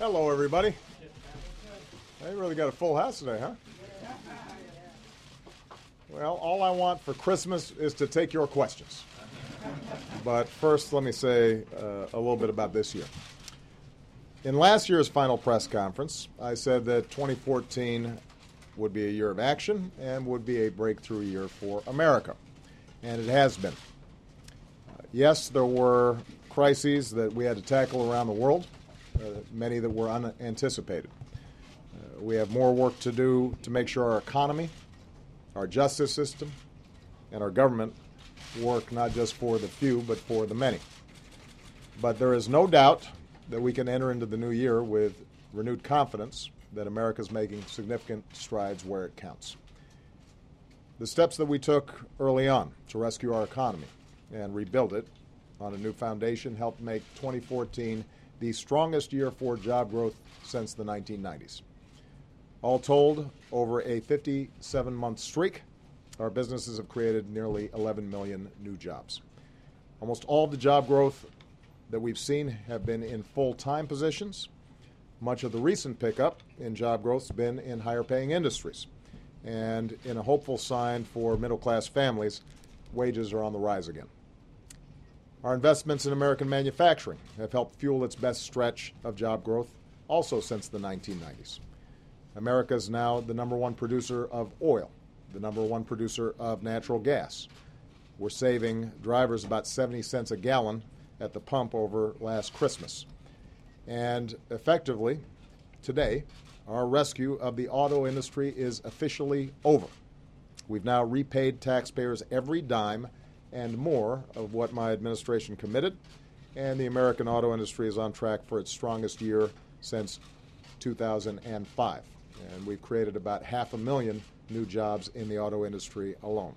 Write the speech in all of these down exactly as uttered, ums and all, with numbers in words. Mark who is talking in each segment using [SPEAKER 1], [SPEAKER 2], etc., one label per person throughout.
[SPEAKER 1] Hello, everybody. They really got a full house today, huh? Well, all I want for Christmas is to take your questions. But first, let me say uh, a little bit about this year. In last year's final press conference, I said that twenty fourteen would be a year of action and would be a breakthrough year for America. And it has been. Uh, yes, there were crises that we had to tackle around the world, uh, many that were unanticipated. Uh, we have more work to do to make sure our economy, our justice system, and our government work not just for the few, but for the many. But there is no doubt that we can enter into the new year with renewed confidence that America is making significant strides where it counts. The steps that we took early on to rescue our economy and rebuild it on a new foundation helped make twenty fourteen the strongest year for job growth since the nineteen nineties. All told, over a fifty-seven month streak, our businesses have created nearly eleven million new jobs. Almost all of the job growth that we've seen have been in full-time positions. Much of the recent pickup in job growth has been in higher-paying industries. And in a hopeful sign for middle-class families, wages are on the rise again. Our investments in American manufacturing have helped fuel its best stretch of job growth also since the nineteen nineties. America is now the number one producer of oil, the number one producer of natural gas. We're saving drivers about seventy cents a gallon at the pump over last Christmas. And effectively, today, our rescue of the auto industry is officially over. We've now repaid taxpayers every dime and more of what my administration committed, and the American auto industry is on track for its strongest year since two thousand five. And we've created about half a million new jobs in the auto industry alone.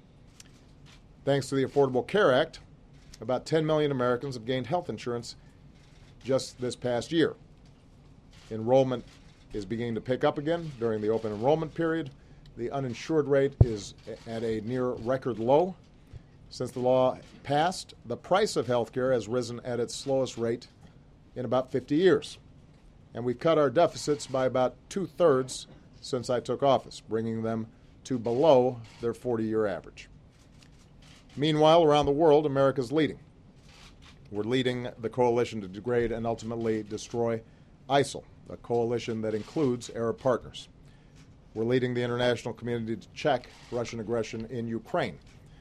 [SPEAKER 1] Thanks to the Affordable Care Act, about ten million Americans have gained health insurance just this past year. Enrollment is beginning to pick up again during the open enrollment period. The uninsured rate is at a near record low. Since the law passed, the price of health care has risen at its slowest rate in about fifty years. And we've cut our deficits by about two-thirds since I took office, bringing them to below their forty-year average. Meanwhile, around the world, America's leading. We're leading the coalition to degrade and ultimately destroy ISIL, a coalition that includes Arab partners. We're leading the international community to check Russian aggression in Ukraine.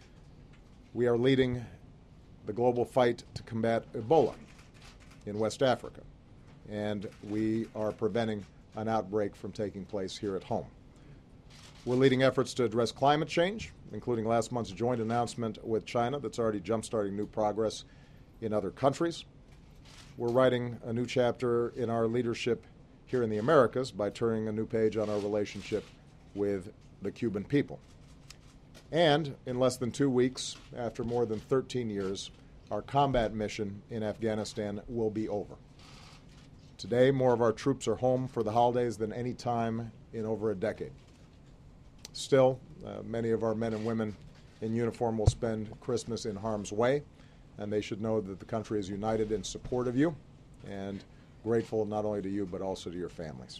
[SPEAKER 1] We are leading the global fight to combat Ebola in West Africa. And we are preventing an outbreak from taking place here at home. We're leading efforts to address climate change, including last month's joint announcement with China that's already jump-starting new progress in other countries. We're writing a new chapter in our leadership here in the Americas by turning a new page on our relationship with the Cuban people. And in less than two weeks, after more than thirteen years, our combat mission in Afghanistan will be over. Today, more of our troops are home for the holidays than any time in over a decade. Still, uh, many of our men and women in uniform will spend Christmas in harm's way, and they should know that the country is united in support of you and grateful not only to you but also to your families.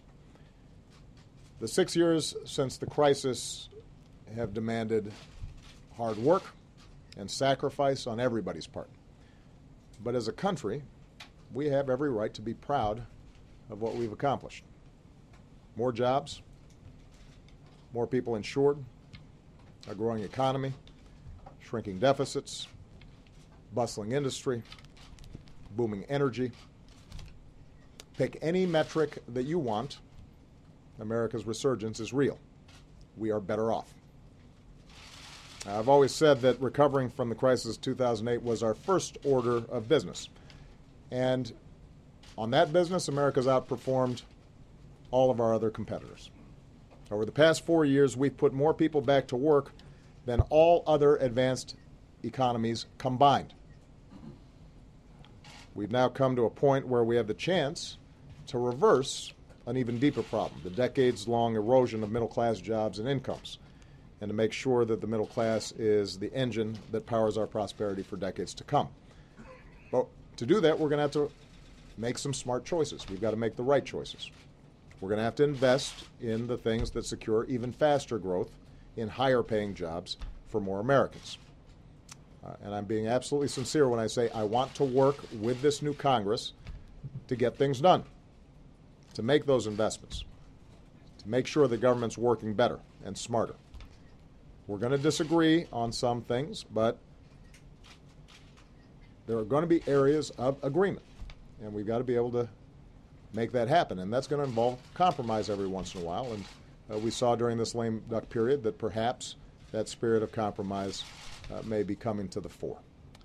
[SPEAKER 1] The six years since the crisis have demanded hard work and sacrifice on everybody's part. But as a country, we have every right to be proud of what we've accomplished. More jobs, more people insured, a growing economy, shrinking deficits, bustling industry, booming energy. Pick any metric that you want, America's resurgence is real. We are better off. I've always said that recovering from the crisis of two thousand eight was our first order of business. And on that business, America's outperformed all of our other competitors. Over the past four years, we've put more people back to work than all other advanced economies combined. We've now come to a point where we have the chance to reverse an even deeper problem, the decades-long erosion of middle-class jobs and incomes, and to make sure that the middle class is the engine that powers our prosperity for decades to come. But to do that, we're going to have to make some smart choices. We've got to make the right choices. We're going to have to invest in the things that secure even faster growth in higher-paying jobs for more Americans. Uh, and I'm being absolutely sincere when I say I want to work with this new Congress to get things done, to make those investments, to make sure the government's working better and smarter. We're going to disagree on some things, but there are going to be areas of agreement, and we've got to be able to make that happen. And that's going to involve compromise every once in a while. And uh, we saw during this lame duck period that perhaps that spirit of compromise uh, may be coming to the fore.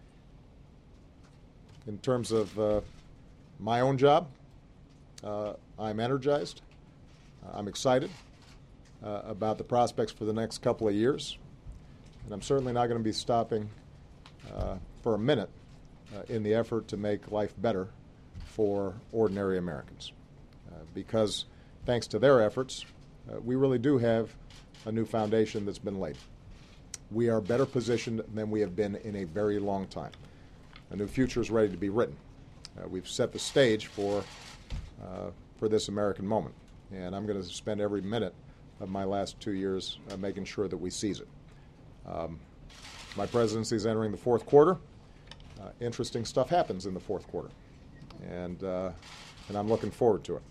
[SPEAKER 1] In terms of uh, my own job, uh, I'm energized. Uh, I'm excited uh, about the prospects for the next couple of years. And I'm certainly not going to be stopping uh, for a minute uh, in the effort to make life better for ordinary Americans. Uh, because thanks to their efforts, uh, we really do have a new foundation that's been laid. We are better positioned than we have been in a very long time. A new future is ready to be written. Uh, we've set the stage for, uh, for this American moment. And I'm going to spend every minute of my last two years uh, making sure that we seize it. Um, my presidency is entering the fourth quarter. Uh, interesting stuff happens in the fourth quarter. And, uh, and I'm looking forward to it.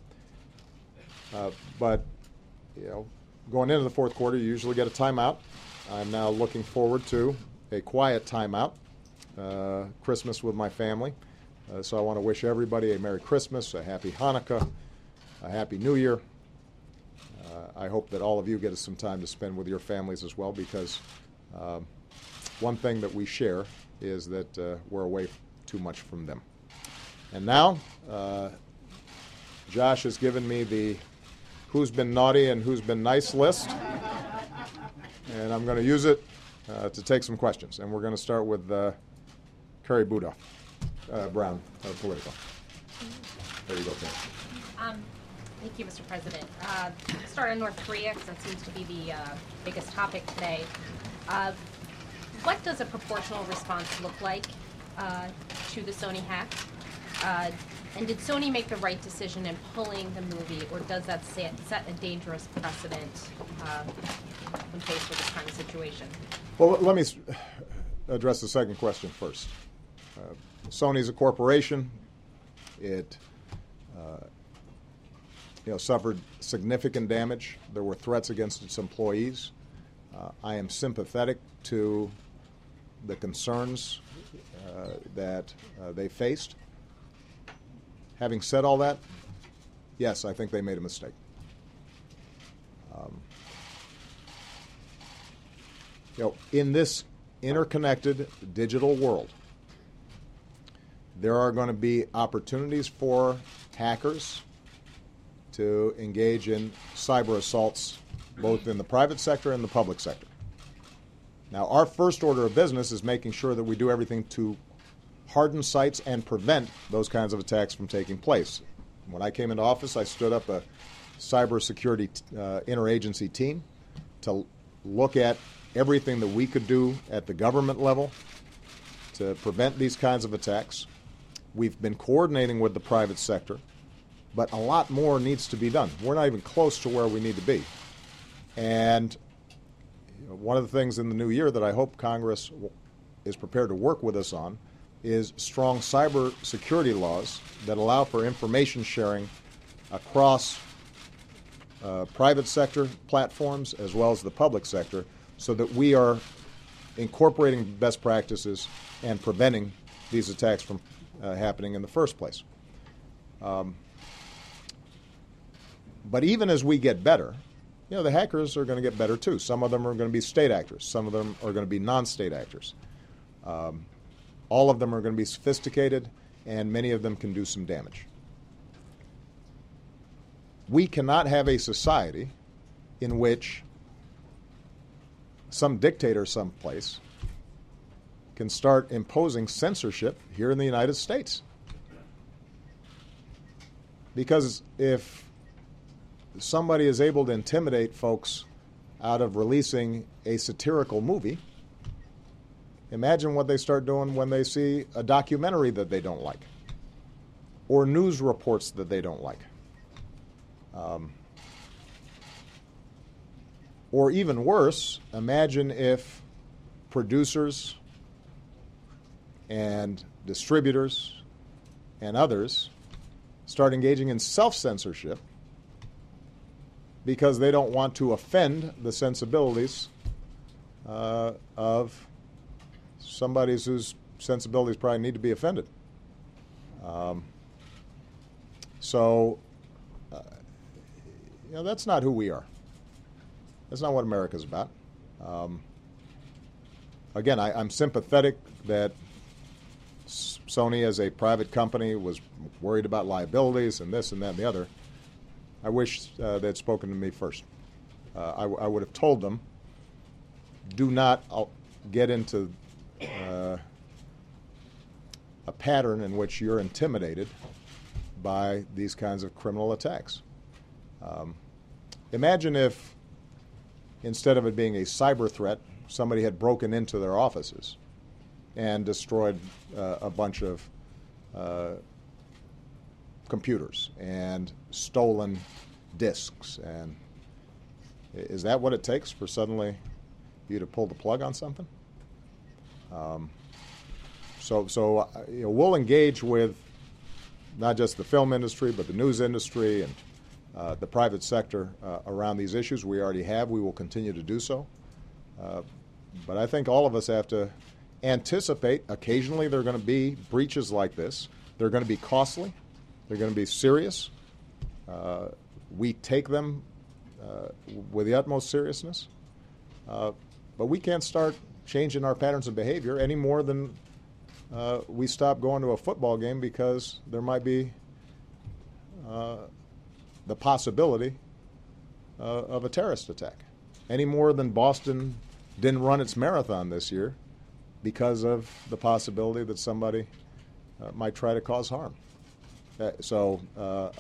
[SPEAKER 1] Uh, but, you know, going into the fourth quarter, you usually get a timeout. I'm now looking forward to a quiet timeout, uh, Christmas with my family. Uh, so I want to wish everybody a Merry Christmas, a Happy Hanukkah, a Happy New Year. Uh, I hope that all of you get some time to spend with your families as well, because um, one thing that we share is that uh, we're away too much from them. And now, uh, Josh has given me the who's been naughty and who's been nice list, and I'm going to use it uh, to take some questions. And we're going to start with uh, Carrie Buda, uh, Brown of Politico. There you go, Carrie.
[SPEAKER 2] Um, thank you, Mister President. Uh, start on North Korea, because that seems to be the uh, biggest topic today. Uh, what does a proportional response look like uh, to the Sony hack? Uh, and did Sony make the right decision in pulling the movie, or does that set, set a dangerous precedent uh, when faced with this kind of situation?
[SPEAKER 1] Well, let me address the second question first. Uh, Sony's a corporation. It uh, you know, suffered significant damage. There were threats against its employees. Uh, I am sympathetic to the concerns uh, that uh, they faced. Having said all that, yes, I think they made a mistake. Um, you know, in this interconnected digital world, there are going to be opportunities for hackers to engage in cyber assaults, both in the private sector and the public sector. Now, our first order of business is making sure that we do everything to harden sites and prevent those kinds of attacks from taking place. When I came into office, I stood up a cybersecurity uh, interagency team to look at everything that we could do at the government level to prevent these kinds of attacks. We've been coordinating with the private sector, but a lot more needs to be done. We're not even close to where we need to be. And you know, one of the things in the new year that I hope Congress is prepared to work with us on is strong cyber security laws that allow for information sharing across uh, private sector platforms as well as the public sector, so that we are incorporating best practices and preventing these attacks from uh, happening in the first place. Um, but even as we get better, you know, the hackers are going to get better too. Some of them are going to be state actors. Some of them are going to be non-state actors. Um, All of them are going to be sophisticated, and many of them can do some damage. We cannot have a society in which some dictator someplace can start imposing censorship here in the United States. Because if somebody is able to intimidate folks out of releasing a satirical movie, imagine what they start doing when they see a documentary that they don't like. or news reports that they don't like. Um, or even worse, imagine if producers and distributors and others start engaging in self-censorship because they don't want to offend the sensibilities uh, of somebody whose sensibilities probably need to be offended. Um, so, uh, you know, that's not who we are. That's not what America's about. Um, again, I, I'm sympathetic that Sony, as a private company, was worried about liabilities and this and that and the other. I wish uh, they'd spoken to me first. Uh, I, I would have told them, do not I'll get into uh, a pattern in which you're intimidated by these kinds of criminal attacks. Um, imagine if, instead of it being a cyber threat, somebody had broken into their offices and destroyed uh, a bunch of uh, computers and stolen disks. And is that what it takes for suddenly you to pull the plug on something? Um, so, so uh, you know, we'll engage with not just the film industry, but the news industry and uh, the private sector uh, around these issues. We already have. We will continue to do so. Uh, but I think all of us have to anticipate occasionally there are going to be breaches like this. They're going to be costly. They're going to be serious. Uh, we take them uh, with the utmost seriousness. Uh, but we can't start changing our patterns of behavior any more than uh, we stop going to a football game because there might be uh, the possibility uh, of a terrorist attack. Any more than Boston didn't run its marathon this year because of the possibility that somebody uh, might try to cause harm. Uh, so uh,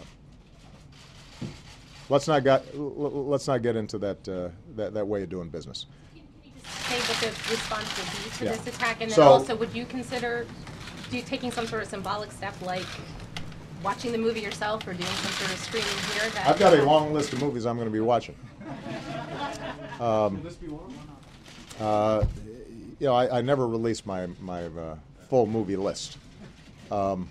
[SPEAKER 1] let's not get let's not get into that uh, that that way of doing business.
[SPEAKER 2] Can you just say what the response would be to
[SPEAKER 1] Yeah.
[SPEAKER 2] this attack, and then
[SPEAKER 1] So,
[SPEAKER 2] also would you consider do, taking some sort of symbolic step like watching the movie yourself or doing some sort of screening here? That
[SPEAKER 1] I've got a long list of movies I'm going to be watching. Um,
[SPEAKER 3] Will this be one?
[SPEAKER 1] uh, you know, I, I never release my my uh, full movie list. Um,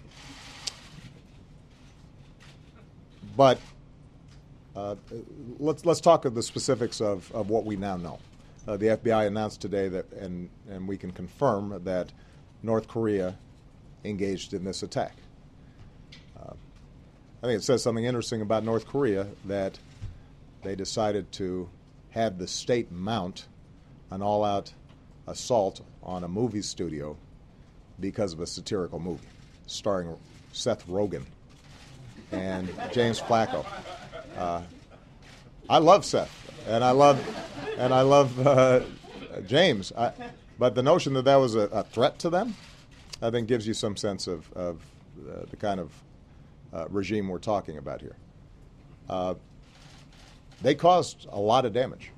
[SPEAKER 1] but uh, let's let's talk of the specifics of, of what we now know. Uh, the F B I announced today that, and and we can confirm that North Korea engaged in this attack. Uh, I think it says something interesting about North Korea that they decided to have the state mount an all-out assault on a movie studio because of a satirical movie starring Seth Rogen and James Flacco. Uh, I love Seth, and I love, and I love uh, James. I, but the notion that that was a, a threat to them, I think, gives you some sense of, of uh, the kind of uh, regime we're talking about here. Uh, they caused a lot of damage,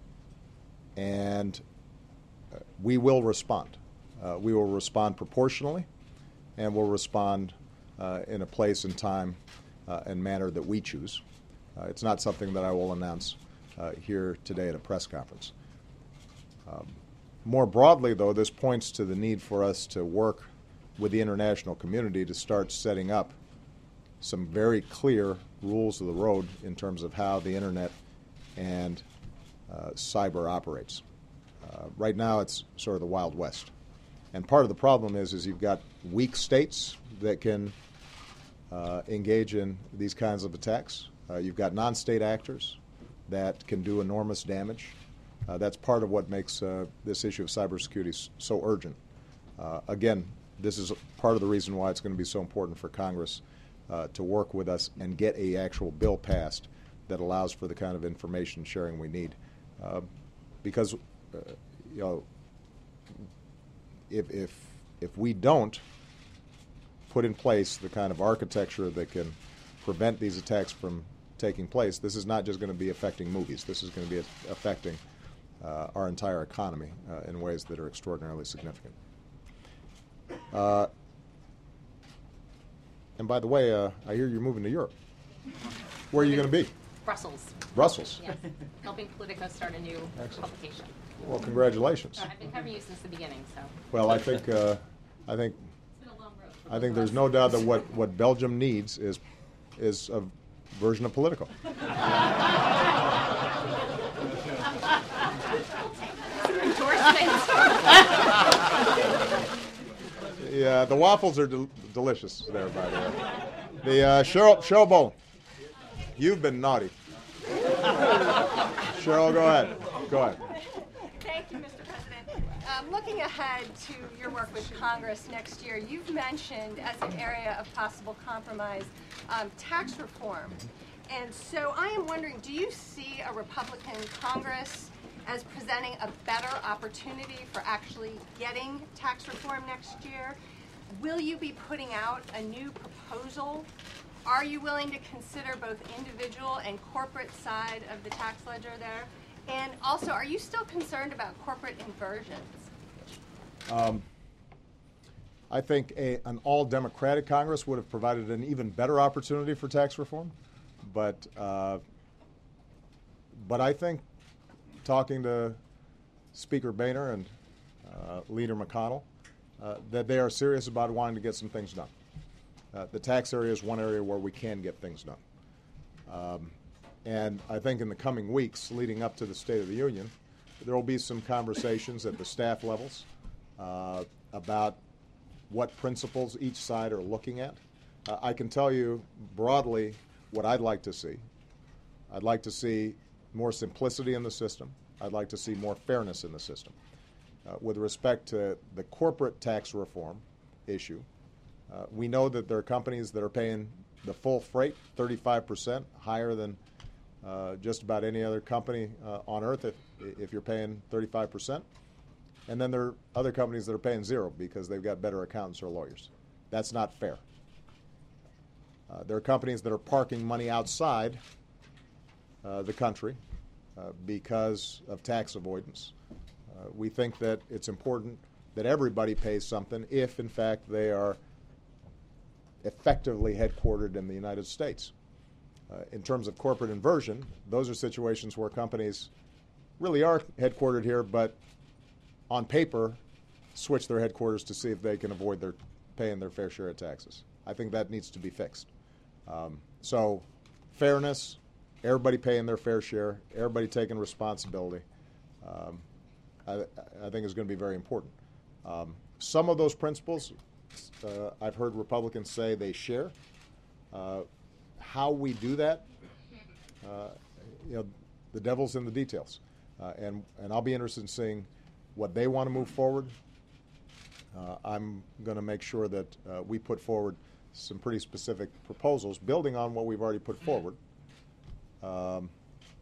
[SPEAKER 1] and uh, we will respond. Uh, we will respond proportionally, and we'll respond uh, in a place and time uh, and manner that we choose. Uh, it's not something that I will announce uh, here today at a press conference. Um, more broadly, though, this points to the need for us to work with the international community to start setting up some very clear rules of the road in terms of how the internet and uh, cyber operates. Uh, right now, it's sort of the Wild West. And part of the problem is, is you've got weak states that can uh, engage in these kinds of attacks. Uh, you've got non-state actors that can do enormous damage. Uh, that's part of what makes uh, this issue of cybersecurity so urgent. Uh, again, this is part of the reason why it's going to be so important for Congress uh, to work with us and get a actual bill passed that allows for the kind of information sharing we need. Uh, because, uh, you know, if, if, if we don't put in place the kind of architecture that can prevent these attacks from taking place, this is not just going to be affecting movies. This is going to be affecting uh, our entire economy uh, in ways that are extraordinarily significant. Uh, And by the way, uh, I hear you're moving to Europe. Where are you going to be?
[SPEAKER 2] Brussels.
[SPEAKER 1] Brussels.
[SPEAKER 2] Yes. Helping Politico start a new
[SPEAKER 1] Excellent.
[SPEAKER 2] publication.
[SPEAKER 1] Well, congratulations.
[SPEAKER 2] I've been covering you since the beginning, so.
[SPEAKER 1] Well, I think uh, I think
[SPEAKER 2] It's been a long road. for
[SPEAKER 1] I think
[SPEAKER 2] both
[SPEAKER 1] there's
[SPEAKER 2] of
[SPEAKER 1] no
[SPEAKER 2] us.
[SPEAKER 1] doubt that what, what Belgium needs is is a version of Politico. Yeah, the waffles are del- delicious there, by the way. The uh, Cheryl Cheryl Bowen, you've been naughty. Cheryl, go ahead. Go ahead.
[SPEAKER 3] Thank you, Mister President. Um, looking ahead to your work with Congress next year, you've mentioned as an area of possible compromise um, tax reform. And so I am wondering, do you see a Republican Congress as presenting a better opportunity for actually getting tax reform next year? Will you be putting out a new proposal? Are you willing to consider both individual and corporate side of the tax ledger there? And also, are you still concerned about corporate inversions?
[SPEAKER 1] Um, I think a, an all-Democratic Congress would have provided an even better opportunity for tax reform. But, uh, but I think talking to Speaker Boehner and uh, Leader McConnell, uh, that they are serious about wanting to get some things done. Uh, the tax area is one area where we can get things done. Um, and I think in the coming weeks leading up to the State of the Union, there will be some conversations at the staff levels uh, about what principles each side are looking at. Uh, I can tell you broadly what I'd like to see. I'd like to see more simplicity in the system. I'd like to see more fairness in the system. Uh, with respect to the corporate tax reform issue, uh, we know that there are companies that are paying the full freight, thirty-five percent, higher than uh, just about any other company uh, on earth if, if you're paying thirty-five percent. And then there are other companies that are paying zero because they've got better accountants or lawyers. That's not fair. Uh, there are companies that are parking money outside uh, the country uh, because of tax avoidance. Uh, we think that it's important that everybody pays something if, in fact, they are effectively headquartered in the United States. Uh, in terms of corporate inversion, those are situations where companies really are headquartered here, but on paper switch their headquarters to see if they can avoid their paying their fair share of taxes. I think that needs to be fixed. Um, so fairness, everybody paying their fair share, everybody taking responsibility, um, I, I think is going to be very important. Um, some of those principles, uh, I've heard Republicans say they share. Uh, how we do that, uh, you know, the devil's in the details. Uh, and, and I'll be interested in seeing what they want to move forward. Uh, I'm going to make sure that uh, we put forward some pretty specific proposals, building on what we've already put forward. Um,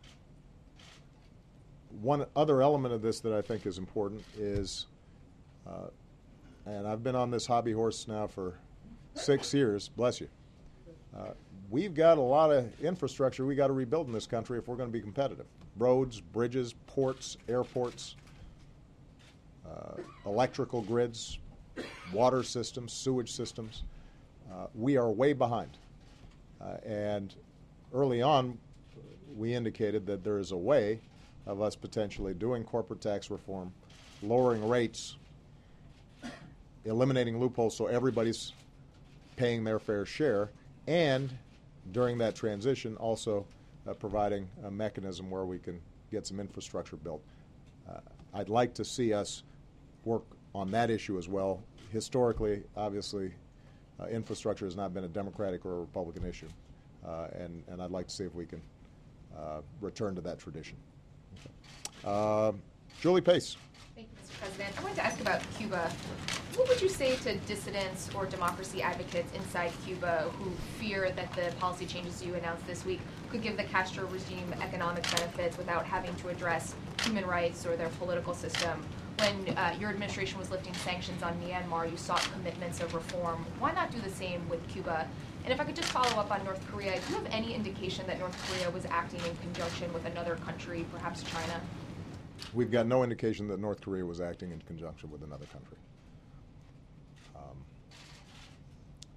[SPEAKER 1] one other element of this that I think is important is, uh, and I've been on this hobby horse now for six years, bless you, uh, we've got a lot of infrastructure we got to rebuild in this country if we're going to be competitive. Roads, bridges, ports, airports, uh, electrical grids, water systems, sewage systems. Uh, we are way behind. Uh, and early on, we indicated that there is a way of us potentially doing corporate tax reform, lowering rates, eliminating loopholes so everybody's paying their fair share, and during that transition also uh, providing a mechanism where we can get some infrastructure built. Uh, I'd like to see us work on that issue as well. Historically, obviously, uh, infrastructure has not been a Democratic or a Republican issue, uh, and, and I'd like to see if we can uh, return to that tradition. Okay. Uh, Julie Pace.
[SPEAKER 4] Thank you, Mister President. I wanted to ask about Cuba. What would you say to dissidents or democracy advocates inside Cuba who fear that the policy changes you announced this week could give the Castro regime economic benefits without having to address human rights or their political system? When uh, your administration was lifting sanctions on Myanmar, you sought commitments of reform. Why not do the same with Cuba? And if I could just follow up on North Korea, do you have any indication that North Korea was acting in conjunction with another country, perhaps China?
[SPEAKER 1] We've got no indication that North Korea was acting in conjunction with another country. Um, uh,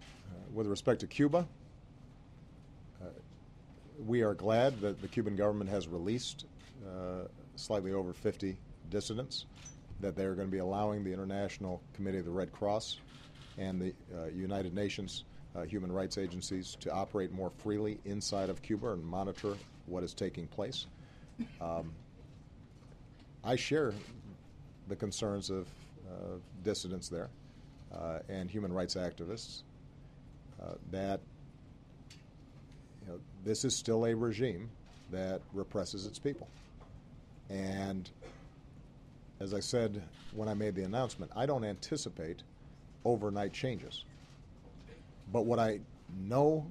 [SPEAKER 1] with respect to Cuba, uh, we are glad that the Cuban government has released uh, slightly over fifty dissidents, that they are going to be allowing the International Committee of the Red Cross and the uh, United Nations uh, human rights agencies to operate more freely inside of Cuba and monitor what is taking place. Um, I share the concerns of uh, dissidents there uh, and human rights activists uh, that you know, this is still a regime that represses its people. And as I said when I made the announcement, I don't anticipate overnight changes. But what I know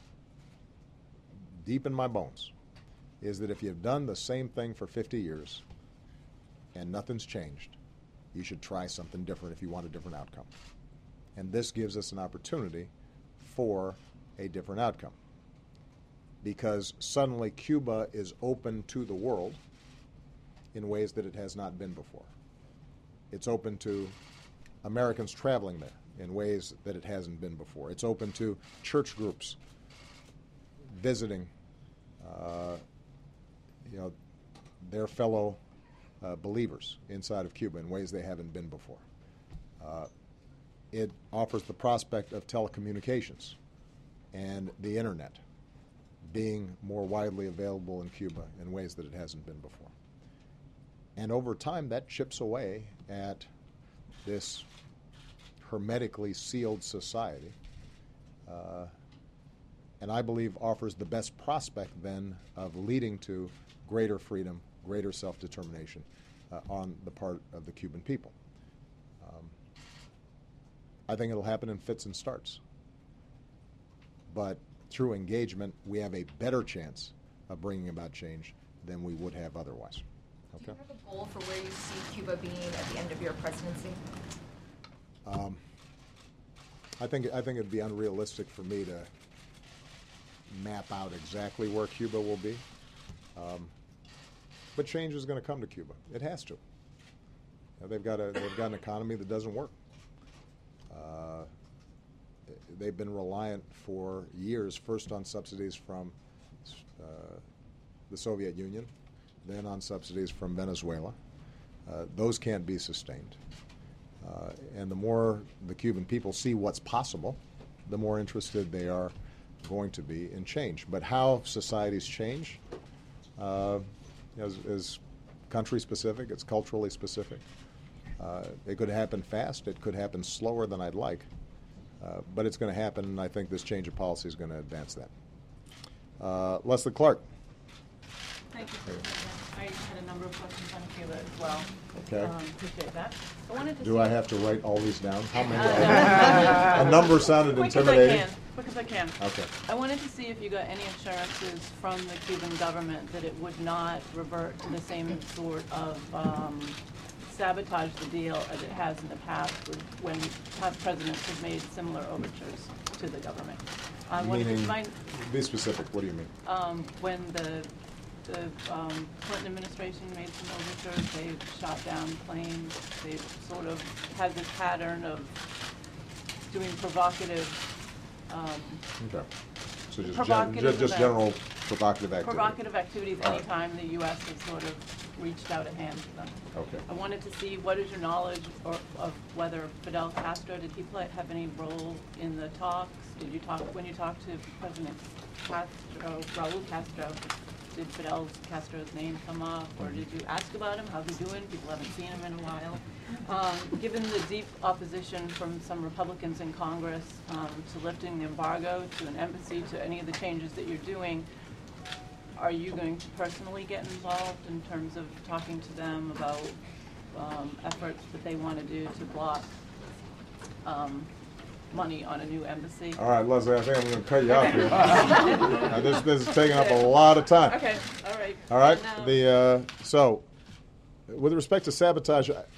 [SPEAKER 1] deep in my bones is that if you've done the same thing for fifty years and nothing's changed, you should try something different if you want a different outcome. And this gives us an opportunity for a different outcome. Because suddenly Cuba is open to the world in ways that it has not been before. It's open to Americans traveling there in ways that it hasn't been before. It's open to church groups visiting uh, you know, their fellow uh, believers inside of Cuba in ways they haven't been before. Uh, it offers the prospect of telecommunications and the internet being more widely available in Cuba in ways that it hasn't been before. And over time, that chips away at this hermetically sealed society, uh, and I believe offers the best prospect then of leading to greater freedom, greater self-determination uh, on the part of the Cuban people. Um, I think it'll happen in fits and starts. But through engagement, we have a better chance of bringing about change than we would have otherwise. Okay?
[SPEAKER 4] Do you have a goal for where you see Cuba being at the end of your presidency?
[SPEAKER 1] Um, I think I think it'd be unrealistic for me to map out exactly where Cuba will be. Um, but change is going to come to Cuba. It has to. You know, they've got a they've got an economy that doesn't work. Uh, they've been reliant for years, first on subsidies from uh, the Soviet Union, then on subsidies from Venezuela. Uh, those can't be sustained. Uh, and the more the Cuban people see what's possible, the more interested they are going to be in change. But how societies change uh, is, is country specific, it's culturally specific. Uh, it could happen fast, it could happen slower than I'd like, uh, but it's going to happen, and I think this change of policy is going to advance that. Uh, Leslie Clark.
[SPEAKER 5] Thank you, President. I had a number of questions on Cuba as well.
[SPEAKER 1] Okay.
[SPEAKER 5] Um, appreciate that. I wanted to
[SPEAKER 1] Do
[SPEAKER 5] see
[SPEAKER 1] I have to write all these down? How many?
[SPEAKER 5] Uh,
[SPEAKER 1] A number sounded
[SPEAKER 5] quick
[SPEAKER 1] intimidating.
[SPEAKER 5] as I can. Quick as I can.
[SPEAKER 1] Okay.
[SPEAKER 5] I wanted to see if you got any assurances from the Cuban government that it would not revert to the same sort of um, sabotage the deal as it has in the past with when past presidents have made similar overtures to the government. I wanted to
[SPEAKER 1] Meaning,
[SPEAKER 5] find,
[SPEAKER 1] be specific, what do you mean?
[SPEAKER 5] um, when the The um, Clinton administration made some overtures. They shot down planes. They sort of had this pattern of doing provocative, um,
[SPEAKER 1] Okay. So just, gen-
[SPEAKER 5] Provocative
[SPEAKER 1] ju- just
[SPEAKER 5] events.
[SPEAKER 1] general provocative activity.
[SPEAKER 5] provocative activities
[SPEAKER 1] All right.
[SPEAKER 5] anytime the U S has sort of reached out a hand to them.
[SPEAKER 1] Okay.
[SPEAKER 5] I wanted to see what is your knowledge or, of whether Fidel Castro, did he play, have any role in the talks? Did you talk, when you talked to President Castro, Raul Castro, did Fidel Castro's name come up, or did you ask about him? How's he doing? People haven't seen him in a while. Um, given the deep opposition from some Republicans in Congress um, to lifting the embargo, to an embassy, to any of the changes that you're doing, are you going to personally get involved in terms of talking to them about um, efforts that they want to do to block um, money on a new embassy?
[SPEAKER 1] All right, Leslie, I think I'm going to cut you off here. Now, this, this is taking up a lot of time.
[SPEAKER 5] Okay, all right.
[SPEAKER 1] All right.
[SPEAKER 5] And, uh,
[SPEAKER 1] The uh, so, with respect to sabotage, I,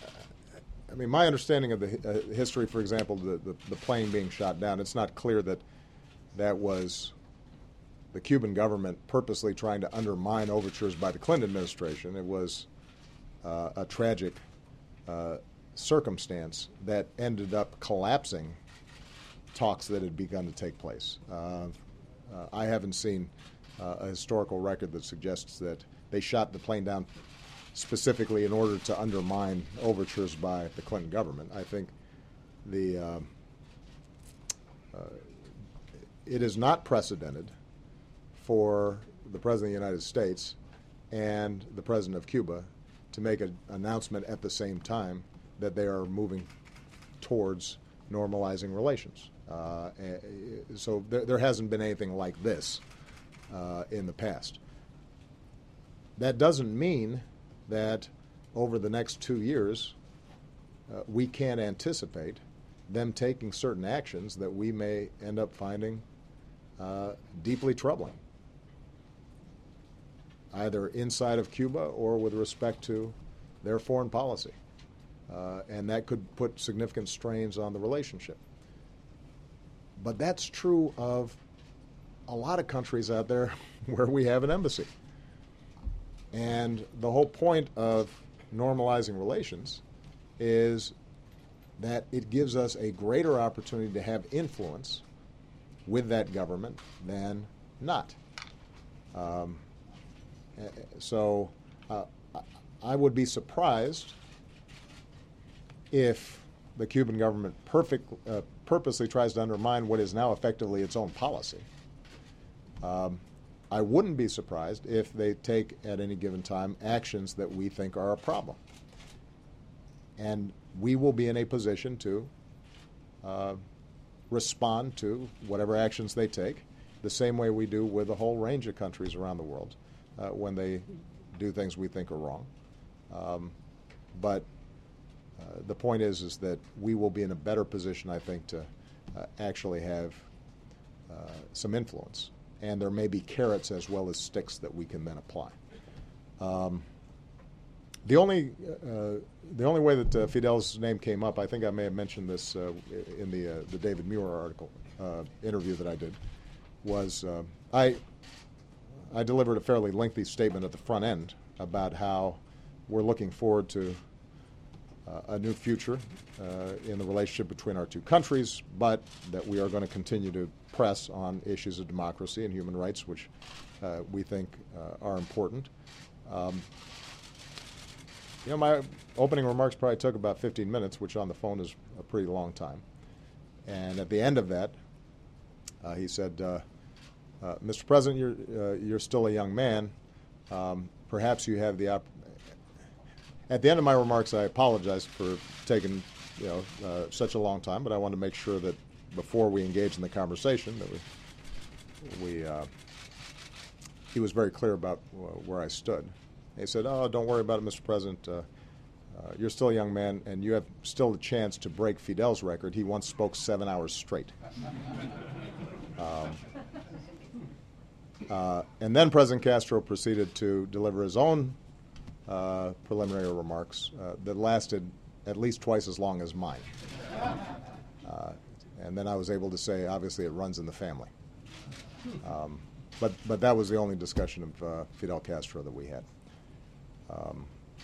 [SPEAKER 1] I mean, my understanding of the hi- uh, history, for example, the, the the plane being shot down, it's not clear that that was the Cuban government purposely trying to undermine overtures by the Clinton administration. It was uh, a tragic uh, circumstance that ended up collapsing talks that had begun to take place. Uh, uh, I haven't seen uh, a historical record that suggests that they shot the plane down specifically in order to undermine overtures by the Clinton government. I think the uh, uh, it is not precedented for the President of the United States and the President of Cuba to make an announcement at the same time that they are moving towards normalizing relations. Uh, so there, there hasn't been anything like this uh, in the past. That doesn't mean that over the next two years uh, we can't anticipate them taking certain actions that we may end up finding uh, deeply troubling, either inside of Cuba or with respect to their foreign policy. Uh, and that could put significant strains on the relationship. But that's true of a lot of countries out there where we have an embassy. And the whole point of normalizing relations is that it gives us a greater opportunity to have influence with that government than not. Um, so uh, I would be surprised if the Cuban government perfect, uh, purposely tries to undermine what is now effectively its own policy. Um, I wouldn't be surprised if they take, at any given time, actions that we think are a problem. And we will be in a position to uh, respond to whatever actions they take, the same way we do with a whole range of countries around the world uh, when they do things we think are wrong. Um, but uh, the point is, is that we will be in a better position, I think, to uh, actually have uh, some influence. And there may be carrots as well as sticks that we can then apply. Um, the only uh, the only way that uh, Fidel's name came up, I think I may have mentioned this uh, in the uh, the David Muir article uh, interview that I did, was uh, I I delivered a fairly lengthy statement at the front end about how we're looking forward to uh, a new future uh, in the relationship between our two countries, but that we are going to continue to press on issues of democracy and human rights, which uh, we think uh, are important. Um, you know, my opening remarks probably took about fifteen minutes, which on the phone is a pretty long time. And at the end of that, uh, he said, uh, uh, Mister President, you're, uh, you're still a young man. Um, perhaps you have the op- At the end of my remarks, I apologized for taking you know, uh, such a long time, but I wanted to make sure that before we engage in the conversation, that we, we uh, he was very clear about uh, where I stood. He said, "Oh, don't worry about it, Mister President. Uh, uh, you're still a young man, and you have still the chance to break Fidel's record. He once spoke seven hours straight." um, uh, and then President Castro proceeded to deliver his own uh, preliminary remarks uh, that lasted at least twice as long as mine. Uh, And then I was able to say, obviously, it runs in the family. Um, but but that was the only discussion of uh, Fidel Castro that we had. Um,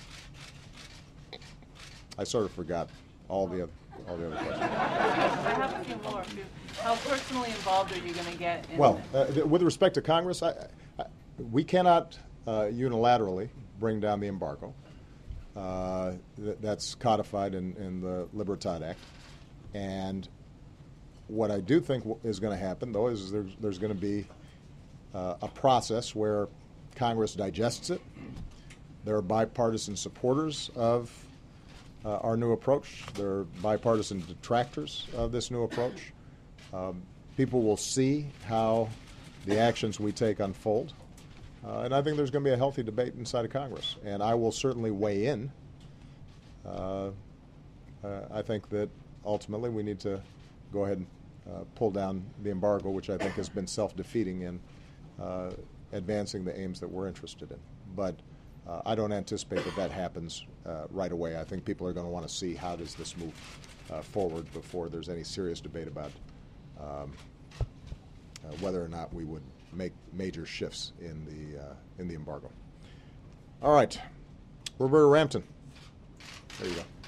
[SPEAKER 1] I sort of forgot all the other all the other questions.
[SPEAKER 5] I have a few more. How personally involved are you going to get in
[SPEAKER 1] Well, uh, th- with respect to Congress, I, I, we cannot uh, unilaterally bring down the embargo. Uh, th- that's codified in, in the Libertad Act. And what I do think w- is going to happen, though, is there's, there's going to be uh, a process where Congress digests it. There are bipartisan supporters of uh, our new approach. There are bipartisan detractors of this new approach. Um, people will see how the actions we take unfold. Uh, and I think there's going to be a healthy debate inside of Congress. And I will certainly weigh in. Uh, uh, I think that ultimately we need to go ahead and uh, pull down the embargo, which I think has been self-defeating in uh, advancing the aims that we're interested in. But uh, I don't anticipate that that happens uh, right away. I think people are going to want to see how does this move uh, forward before there's any serious debate about um, uh, whether or not we would make major shifts in the uh, in the embargo. All right, Roberta Rampton. There you go.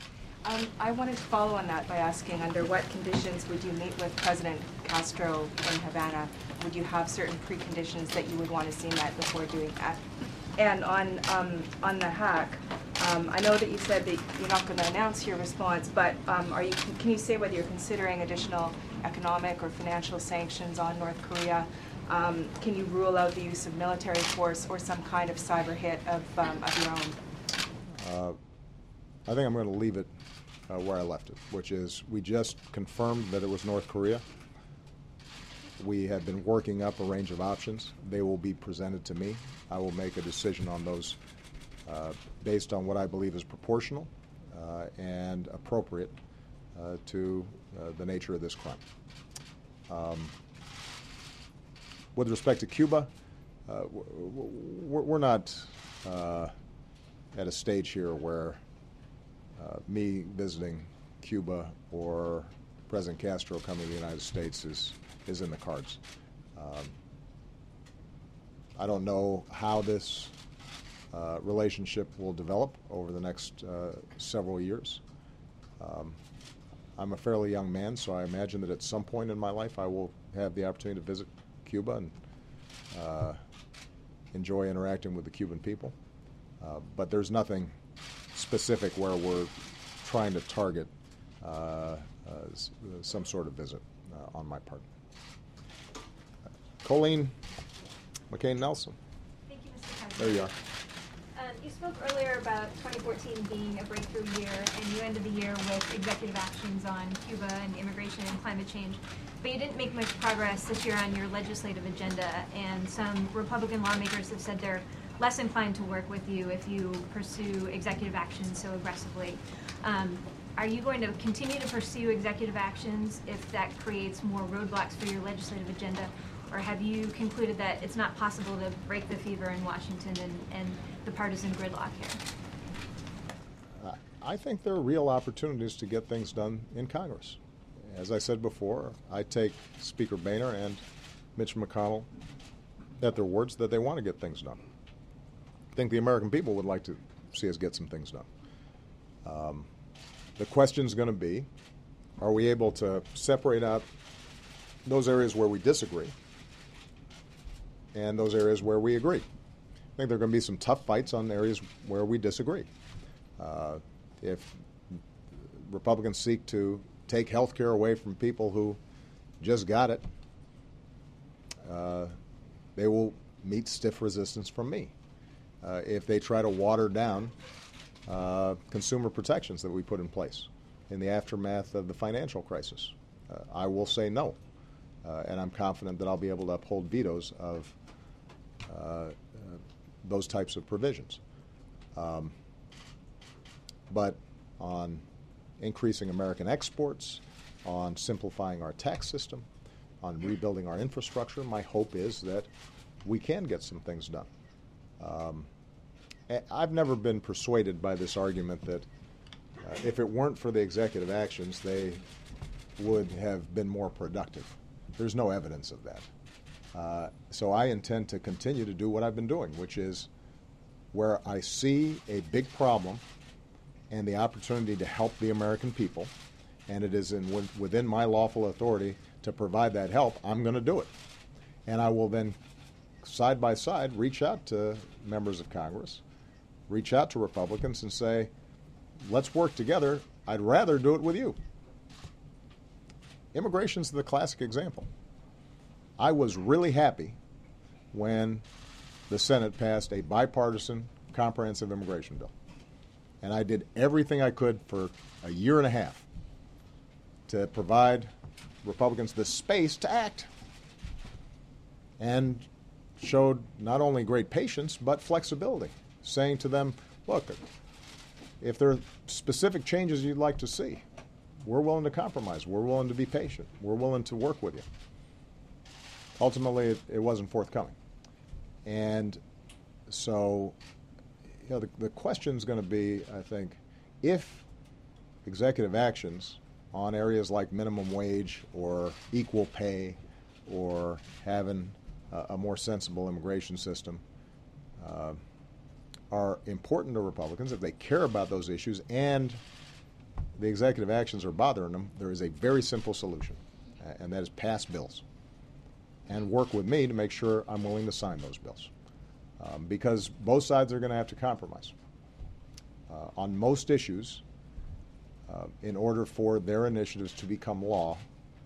[SPEAKER 6] Um, I wanted to follow on that by asking, under what conditions would you meet with President Castro in Havana? Would you have certain preconditions that you would want to see met before doing that? And on um, on the hack, um, I know that you said that you're not going to announce your response, but um, are you? Can you say whether you're considering additional economic or financial sanctions on North Korea? Um, can you rule out the use of military force or some kind of cyber hit of um, of your own?
[SPEAKER 1] Uh, I think I'm going to leave it uh, where I left it, which is we just confirmed that it was North Korea. We have been working up a range of options. They will be presented to me. I will make a decision on those uh, based on what I believe is proportional uh, and appropriate uh, to uh, the nature of this crime. Um, with respect to Cuba, uh, we're, we're not uh, at a stage here where uh, me visiting Cuba or President Castro coming to the United States is is in the cards. Um, I don't know how this uh, relationship will develop over the next uh, several years. Um, I'm a fairly young man, so I imagine that at some point in my life I will have the opportunity to visit Cuba and uh, enjoy interacting with the Cuban people. Uh, but there's nothing specific where we're trying to target uh, uh, some sort of visit uh, on my part. Colleen McCain-Nelson.
[SPEAKER 7] Thank you, Mister President.
[SPEAKER 1] There you are.
[SPEAKER 7] Um, you spoke earlier about twenty fourteen being a breakthrough year, and you ended the year with executive actions on Cuba and immigration and climate change. But you didn't make much progress this year on your legislative agenda, and some Republican lawmakers have said they're less inclined to work with you if you pursue executive actions so aggressively. Um, are you going to continue to pursue executive actions if that creates more roadblocks for your legislative agenda? Or have you concluded that it's not possible to break the fever in Washington and, and the partisan gridlock here?
[SPEAKER 1] Uh, I think there are real opportunities to get things done in Congress. As I said before, I take Speaker Boehner and Mitch McConnell at their words that they want to get things done. I think the American people would like to see us get some things done. Um, the question is going to be, are we able to separate out those areas where we disagree and those areas where we agree? I think there are going to be some tough fights on areas where we disagree. Uh, if Republicans seek to take health care away from people who just got it, uh, they will meet stiff resistance from me. Uh, if they try to water down uh, consumer protections that we put in place in the aftermath of the financial crisis, uh, I will say no. Uh, and I'm confident that I'll be able to uphold vetoes of uh, uh, those types of provisions. Um, but on increasing American exports, on simplifying our tax system, on rebuilding our infrastructure, my hope is that we can get some things done. Um, I've never been persuaded by this argument that uh, if it weren't for the executive actions, they would have been more productive. There's no evidence of that. Uh, so I intend to continue to do what I've been doing, which is where I see a big problem and the opportunity to help the American people, and it is in, within my lawful authority to provide that help, I'm going to do it. And I will then, side by side, reach out to members of Congress, reach out to Republicans and say, let's work together. I'd rather do it with you. Immigration is the classic example. I was really happy when the Senate passed a bipartisan comprehensive immigration bill. And I did everything I could for a year and a half to provide Republicans the space to act, and showed not only great patience but flexibility, saying to them, look, if there are specific changes you'd like to see, we're willing to compromise. We're willing to be patient. We're willing to work with you. Ultimately, it, it wasn't forthcoming. And so, you know, the, the question is going to be, I think, if executive actions on areas like minimum wage or equal pay or having a, a more sensible immigration system uh, are important to Republicans, if they care about those issues and the executive actions are bothering them, there is a very simple solution, and that is pass bills and work with me to make sure I'm willing to sign those bills. Um, because both sides are going to have to compromise. Uh, on most issues, uh, in order for their initiatives to become law,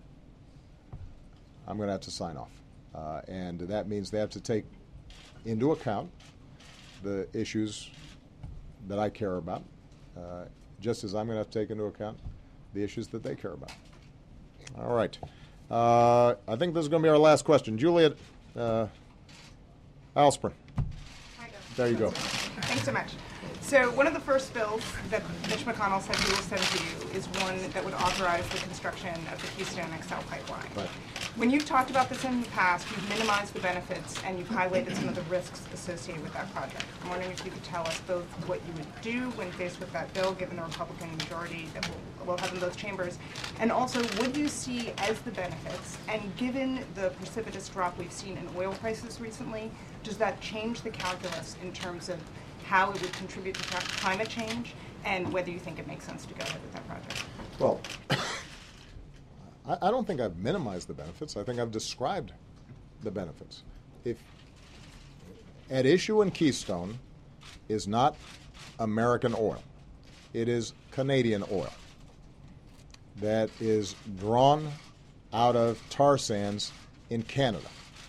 [SPEAKER 1] I'm going to have to sign off. Uh, and that means they have to take into account the issues that I care about, uh, just as I'm going to have to take into account the issues that they care about. All right. Uh, I think this is going to be our last question. Juliet uh, Alsprin. There you go.
[SPEAKER 8] Thanks so much. So one of the first bills that Mitch McConnell said he will send to you is one that would authorize the construction of the Keystone X L pipeline.
[SPEAKER 1] Right.
[SPEAKER 8] When you've talked about this in the past, you've minimized the benefits and you've highlighted some of the risks associated with that project. I'm wondering if you could tell us both what you would do when faced with that bill, given the Republican majority that we'll, we'll have in both chambers, and also what do you see as the benefits, and given the precipitous drop we've seen in oil prices recently, does that change the calculus in terms of how it would contribute to climate change, and whether you think it makes sense to go ahead with that project?
[SPEAKER 1] Well, I, I don't think I've minimized the benefits. I think I've described the benefits. If at issue in Keystone is not American oil, it is Canadian oil that is drawn out of tar sands in Canada.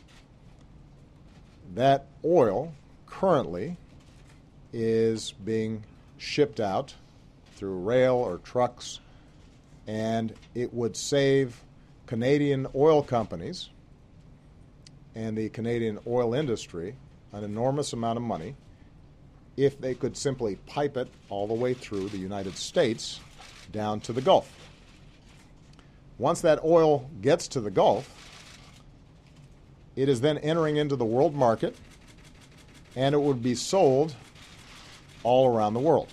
[SPEAKER 1] That oil currently is being shipped out through rail or trucks, and it would save Canadian oil companies and the Canadian oil industry an enormous amount of money if they could simply pipe it all the way through the United States down to the Gulf. Once that oil gets to the Gulf, it is then entering into the world market, and it would be sold all around the world.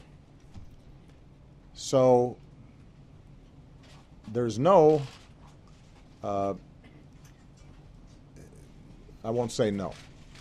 [SPEAKER 1] So there's no, uh, I won't say no.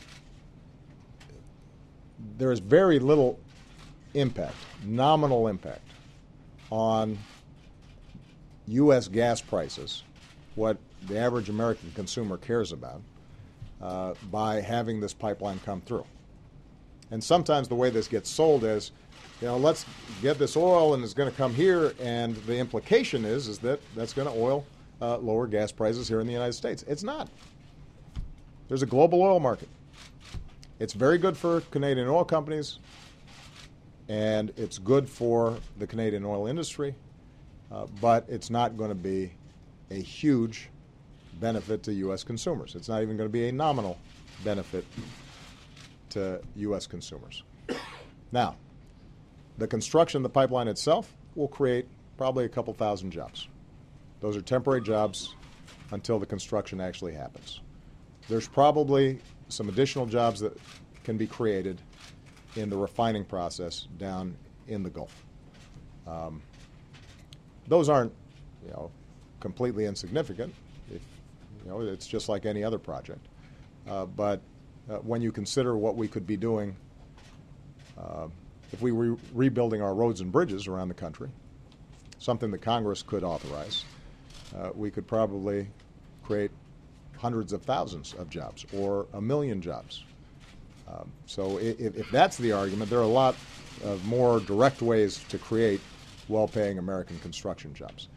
[SPEAKER 1] There is very little impact, nominal impact, on U S gas prices, what the average American consumer cares about, uh, by having this pipeline come through. And sometimes the way this gets sold is, you know, let's get this oil and it's going to come here, and the implication is is that that's going to oil uh, lower gas prices here in the United States. It's not. There's a global oil market. It's very good for Canadian oil companies, and it's good for the Canadian oil industry, uh, but it's not going to be a huge benefit to U S consumers. It's not even going to be a nominal benefit to U S consumers. Now, the construction of the pipeline itself will create probably a couple thousand jobs. Those are temporary jobs until the construction actually happens. There's probably some additional jobs that can be created in the refining process down in the Gulf. Um, those aren't, you know, completely insignificant. If, you know, it's just like any other project. Uh, but uh, when you consider what we could be doing uh, if we were rebuilding our roads and bridges around the country, something that Congress could authorize, uh, we could probably create hundreds of thousands of jobs or a million jobs. Um, so if, if that's the argument, there are a lot of more direct ways to create well-paying American construction jobs.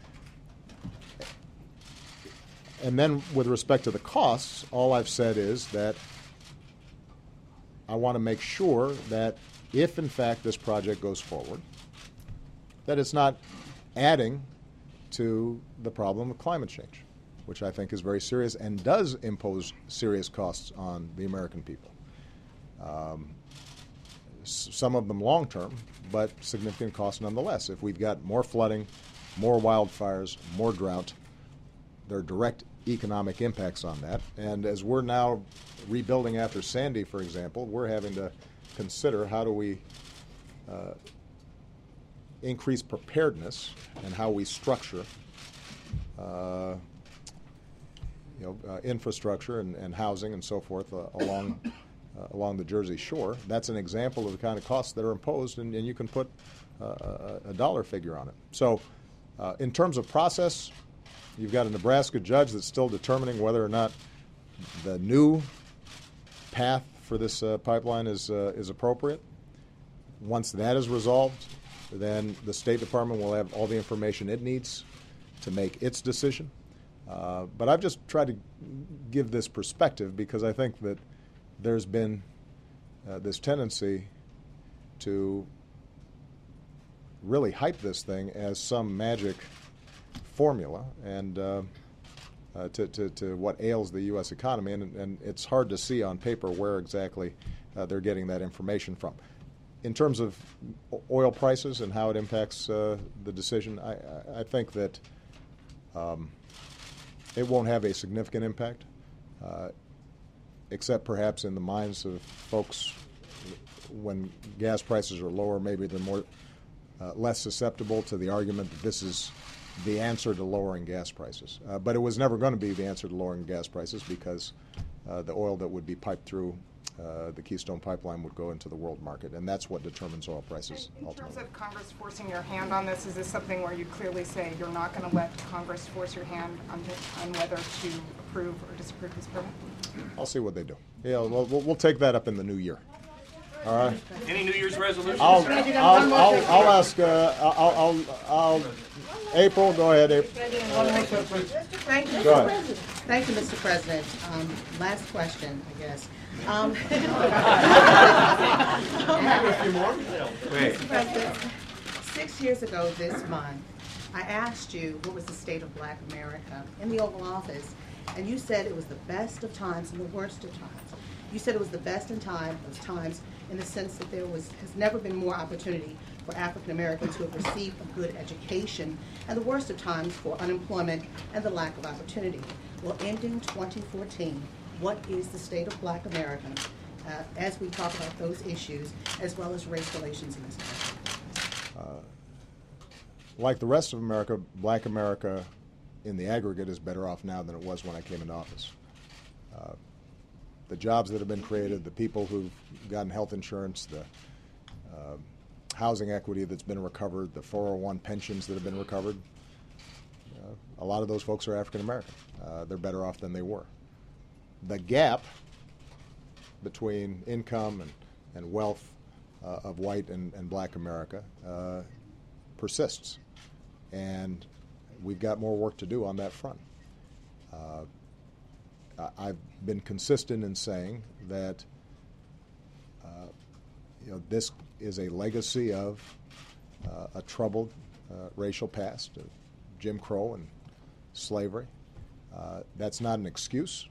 [SPEAKER 1] And then with respect to the costs, all I've said is that I want to make sure that if, in fact, this project goes forward, that it's not adding to the problem of climate change, which I think is very serious and does impose serious costs on the American people. Um, s- some of them long-term, but significant costs nonetheless. If we've got more flooding, more wildfires, more drought, there are direct economic impacts on that. And as we're now rebuilding after Sandy, for example, we're having to consider how do we uh, increase preparedness and how we structure uh, you know, uh, infrastructure and, and housing and so forth uh, along uh, along the Jersey Shore. That's an example of the kind of costs that are imposed, and, and you can put uh, a, a dollar figure on it. So uh, in terms of process, you've got a Nebraska judge that's still determining whether or not the new path for this uh, pipeline is uh, is appropriate. Once that is resolved, then the State Department will have all the information it needs to make its decision. Uh, but I've just tried to give this perspective because I think that there's been uh, this tendency to really hype this thing as some magic formula and uh, uh, to, to, to what ails the U S economy, and, and it's hard to see on paper where exactly uh, they're getting that information from. In terms of oil prices and how it impacts uh, the decision, I, I think that um, it won't have a significant impact, uh, except perhaps in the minds of folks when gas prices are lower, maybe they're more uh, less susceptible to the argument that this is the answer to lowering gas prices. Uh, but it was never going to be the answer to lowering gas prices because uh, the oil that would be piped through Uh, the Keystone Pipeline would go into the world market, and that's what determines oil prices
[SPEAKER 8] In
[SPEAKER 1] ultimately.
[SPEAKER 8] terms of Congress forcing your hand on this, is this something where you clearly say you're not going to let Congress force your hand on, on whether to approve or disapprove this permit?
[SPEAKER 1] I'll see what they do. Yeah, we'll, we'll, we'll take that up in the new year. All right.
[SPEAKER 9] Any New Year's resolutions?
[SPEAKER 1] I'll, I'll, I'll, I'll ask. Uh, I'll, I'll, I'll. April, go ahead, April.
[SPEAKER 10] Thank you.
[SPEAKER 1] Go ahead.
[SPEAKER 10] Thank you, Mister President. Um, last question, I guess. Um, Mister President, six years ago this month, I asked you what was the state of Black America in the Oval Office, and you said it was the best of times and the worst of times. You said it was the best in time of times in the sense that there was has never been more opportunity for African Americans who have received a good education, and the worst of times for unemployment and the lack of opportunity. Well, ending twenty fourteen, what is the state of Black America uh, as we talk about those issues, as well as race relations in this country?
[SPEAKER 1] Uh, like the rest of America, Black America in the aggregate is better off now than it was when I came into office. Uh, the jobs that have been created, the people who've gotten health insurance, the uh, housing equity that's been recovered, the four oh one pensions that have been recovered, uh, a lot of those folks are African American. Uh, they're better off than they were. The gap between income and, and wealth uh, of white and, and Black America uh, persists, and we've got more work to do on that front. Uh, I've been consistent in saying that uh, you know, this is a legacy of uh, a troubled uh, racial past, uh, Jim Crow and slavery. Uh, that's not an excuse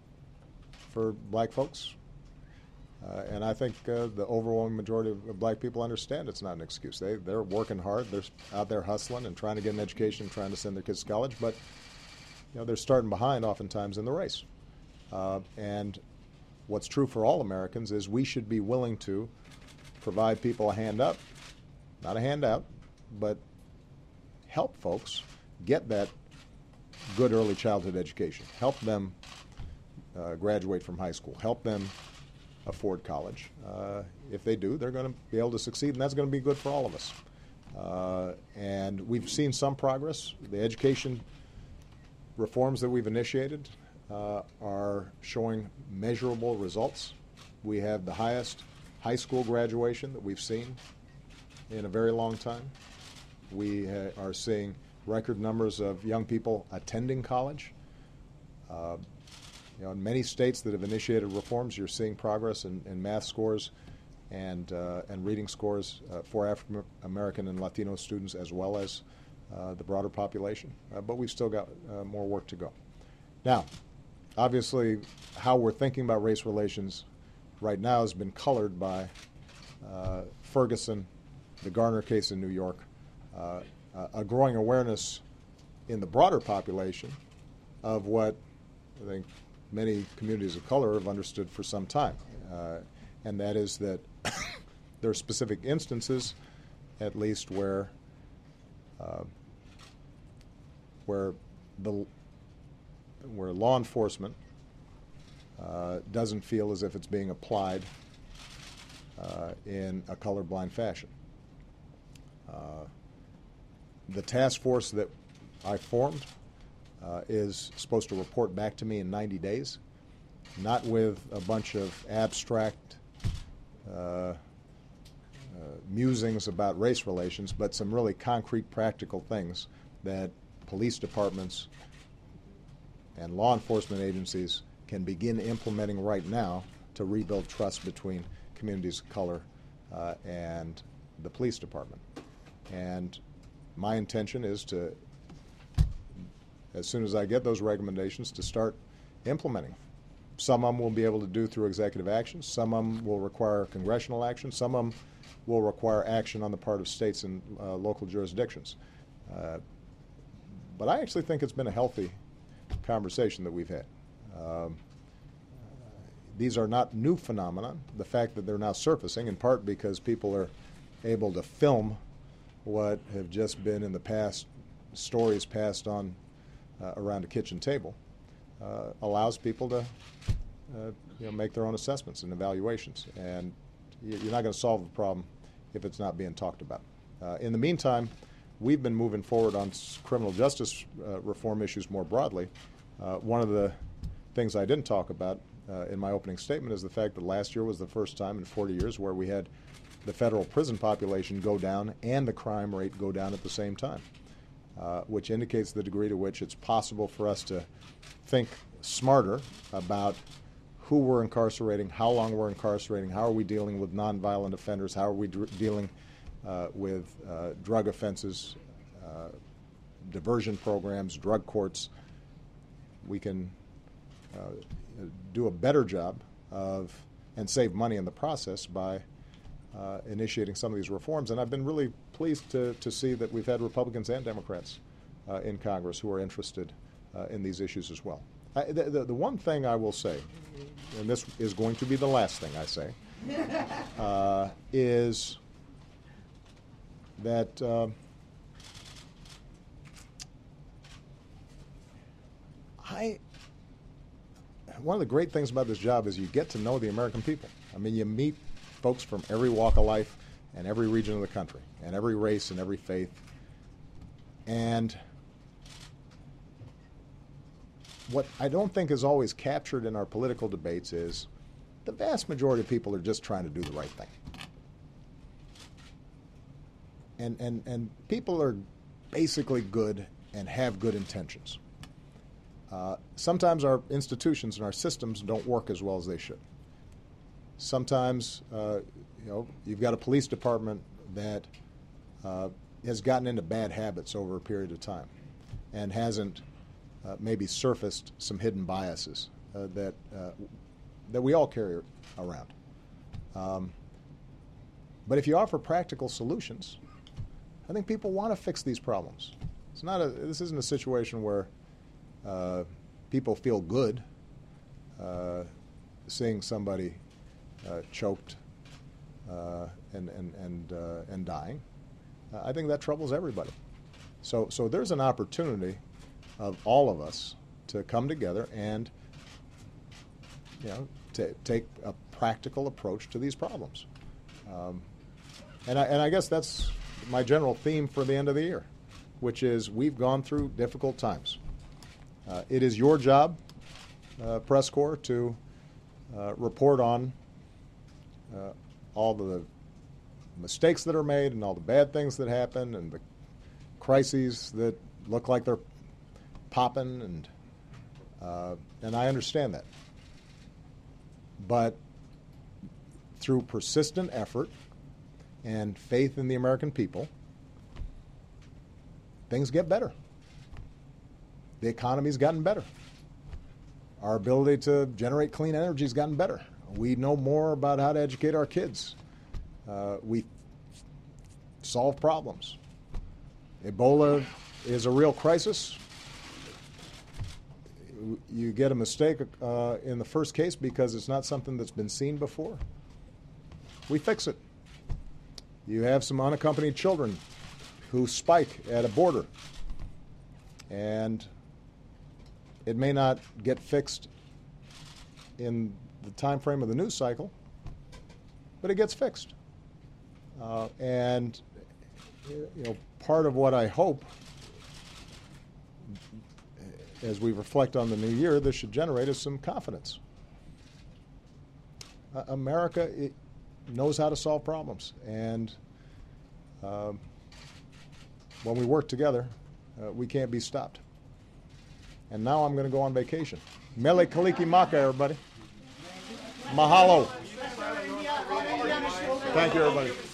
[SPEAKER 1] for black folks. Uh, and I think uh, the overwhelming majority of black people understand it's not an excuse. They, they're working hard. They're out there hustling and trying to get an education, trying to send their kids to college, but you know, they're starting behind oftentimes in the race. Uh, and what's true for all Americans is we should be willing to provide people a hand up, not a handout, but help folks get that good early childhood education. Help them uh, graduate from high school. Help them afford college. Uh, if they do, they're going to be able to succeed, and that's going to be good for all of us. Uh, and we've seen some progress. The education reforms that we've initiated uh, are showing measurable results. We have the highest high school graduation that we've seen in a very long time. We ha- are seeing record numbers of young people attending college. Uh, you know, in many states that have initiated reforms, you're seeing progress in, in math scores and uh, and reading scores uh, for African American and Latino students, as well as uh, the broader population. Uh, but we've still got uh, more work to go. Now, obviously, how we're thinking about race relations right now has been colored by uh, Ferguson, the Garner case in New York, uh, a growing awareness in the broader population of what I think many communities of color have understood for some time, uh, and that is that there are specific instances, at least, where uh, where the where law enforcement uh, doesn't feel as if it's being applied uh, in a colorblind fashion. Uh, the task force that I formed uh, is supposed to report back to me in ninety days, not with a bunch of abstract uh, uh, musings about race relations, but some really concrete, practical things that police departments and law enforcement agencies can begin implementing right now to rebuild trust between communities of color uh, and the police department. And my intention is to, as soon as I get those recommendations, to start implementing. Some of them we'll be able to do through executive action. Some of them will require congressional action. Some of them will require action on the part of states and uh, local jurisdictions. Uh, but I actually think it's been a healthy conversation that we've had. Um, these are not new phenomena. The fact that they're now surfacing, in part because people are able to film what have just been in the past stories passed on uh, around a kitchen table, uh, allows people to uh, you know, make their own assessments and evaluations. And you're not going to solve the problem if it's not being talked about. Uh, in the meantime, we've been moving forward on criminal justice uh, reform issues more broadly. Uh, one of the things I didn't talk about uh, in my opening statement is the fact that last year was the first time in forty years where we had the federal prison population go down and the crime rate go down at the same time, uh, which indicates the degree to which it's possible for us to think smarter about who we're incarcerating, how long we're incarcerating, how are we dealing with nonviolent offenders, how are we dr- dealing uh, with uh, drug offenses, uh, diversion programs, drug courts. We can uh, do a better job of and save money in the process by uh, initiating some of these reforms. And I've been really pleased to, to see that we've had Republicans and Democrats uh, in Congress who are interested uh, in these issues as well. I, the, the, the one thing I will say, and this is going to be the last thing I say, uh, is that uh, I, one of the great things about this job is you get to know the American people. I mean, you meet folks from every walk of life and every region of the country and every race and every faith. And what I don't think is always captured in our political debates is the vast majority of people are just trying to do the right thing. And, and, and people are basically good and have good intentions. Uh, sometimes our institutions and our systems don't work as well as they should. Sometimes, uh, you know, you've got a police department that uh, has gotten into bad habits over a period of time and hasn't uh, maybe surfaced some hidden biases uh, that uh, that we all carry around. Um, but if you offer practical solutions, I think people want to fix these problems. It's not a. This isn't a situation where uh, people feel good uh, seeing somebody uh, choked uh, and and and uh, and dying. Uh, I think that troubles everybody. So so there's an opportunity of all of us to come together and you know to take a practical approach to these problems. Um, and I and I guess that's my general theme for the end of the year, which is we've gone through difficult times. Uh, it is your job, uh, press corps, to uh, report on uh, all the mistakes that are made and all the bad things that happen and the crises that look like they're popping, and uh, and I understand that. But through persistent effort and faith in the American people, things get better. The economy's gotten better. Our ability to generate clean energy has gotten better. We know more about how to educate our kids. Uh, we solve problems. Ebola is a real crisis. You get a mistake uh, in the first case because it's not something that's been seen before. We fix it. You have some unaccompanied children who spike at a border, and it may not get fixed in the time frame of the news cycle, but it gets fixed. Uh, and you know, part of what I hope, as we reflect on the new year, this should generate is some confidence. Uh, America it knows how to solve problems, and um, when we work together, uh, we can't be stopped. And now I'm going to go on vacation. Mele Kaliki Maka, everybody. Mahalo. Thank you, everybody.